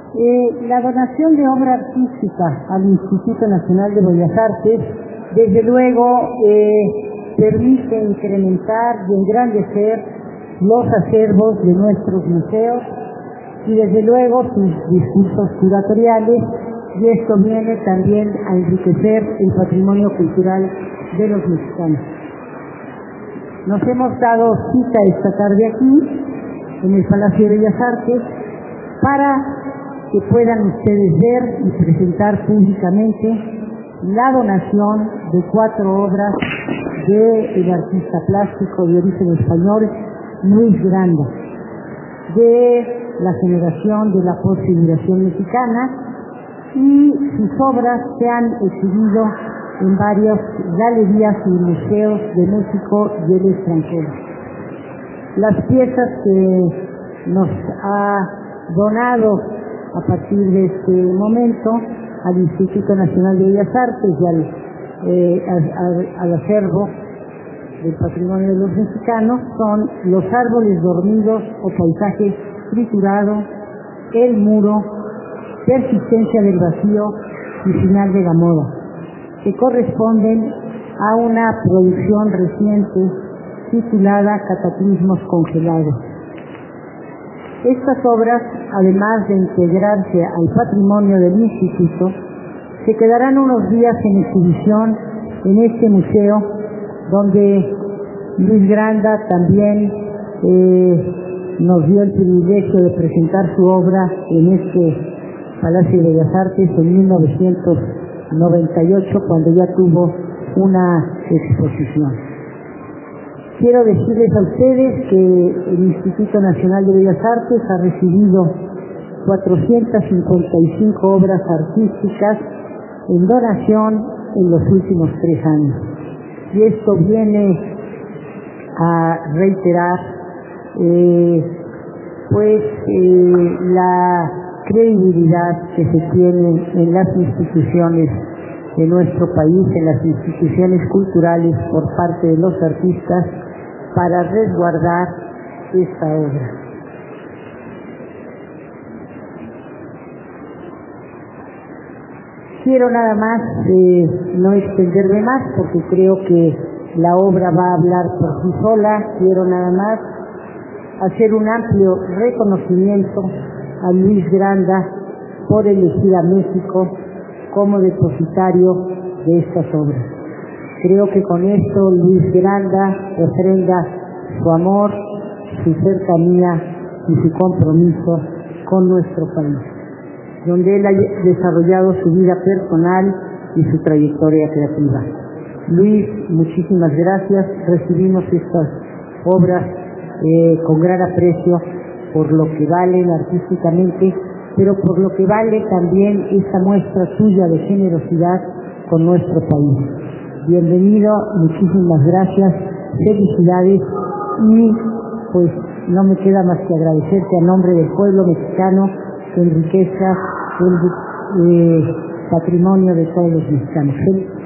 La donación de obra artística al Instituto Nacional de Bellas Artes, desde luego, permite incrementar y engrandecer los acervos de nuestros museos y desde luego sus discursos curatoriales, y esto viene también a enriquecer el patrimonio cultural de los mexicanos. Nos hemos dado cita esta tarde aquí, en el Palacio de Bellas Artes, para que puedan ustedes ver y presentar públicamente la donación de 4 obras del artista plástico de origen español, Luis Granda, de la generación de la postfiguración mexicana, y sus obras se han exhibido en varias galerías y museos de México y el extranjero. Las piezas que nos ha donado a partir de este momento al Instituto Nacional de Bellas Artes y al acervo del patrimonio de los mexicanos son Los árboles dormidos o paisaje triturado, El muro, Persistencia del vacío y Final de la moda, que corresponden a una producción reciente titulada Cataclismos congelados. Estas obras, además de integrarse al patrimonio del Instituto, se quedarán unos días en exhibición en este museo, donde Luis Granda también nos dio el privilegio de presentar su obra en este Palacio de Bellas Artes en 1998, cuando ya tuvo una exposición. Quiero decirles a ustedes que el Instituto Nacional de Bellas Artes ha recibido 455 obras artísticas en donación en los últimos 3 años. Y esto viene a reiterar la credibilidad que se tiene en las instituciones de nuestro país, en las instituciones culturales por parte de los artistas, para resguardar esta obra. Quiero nada más no extenderme más, porque creo que la obra va a hablar por sí sola. Quiero nada más hacer un amplio reconocimiento a Luis Granda por elegir a México como depositario de estas obras. Creo que con esto Luis Granda refrenda su amor, su cercanía y su compromiso con nuestro país, donde él ha desarrollado su vida personal y su trayectoria creativa. Luis, muchísimas gracias. Recibimos estas obras con gran aprecio por lo que valen artísticamente, pero por lo que vale también esta muestra tuya de generosidad con nuestro país. Bienvenido, muchísimas gracias, felicidades, y pues no me queda más que agradecerte a nombre del pueblo mexicano que enriquezca el patrimonio de todos los mexicanos.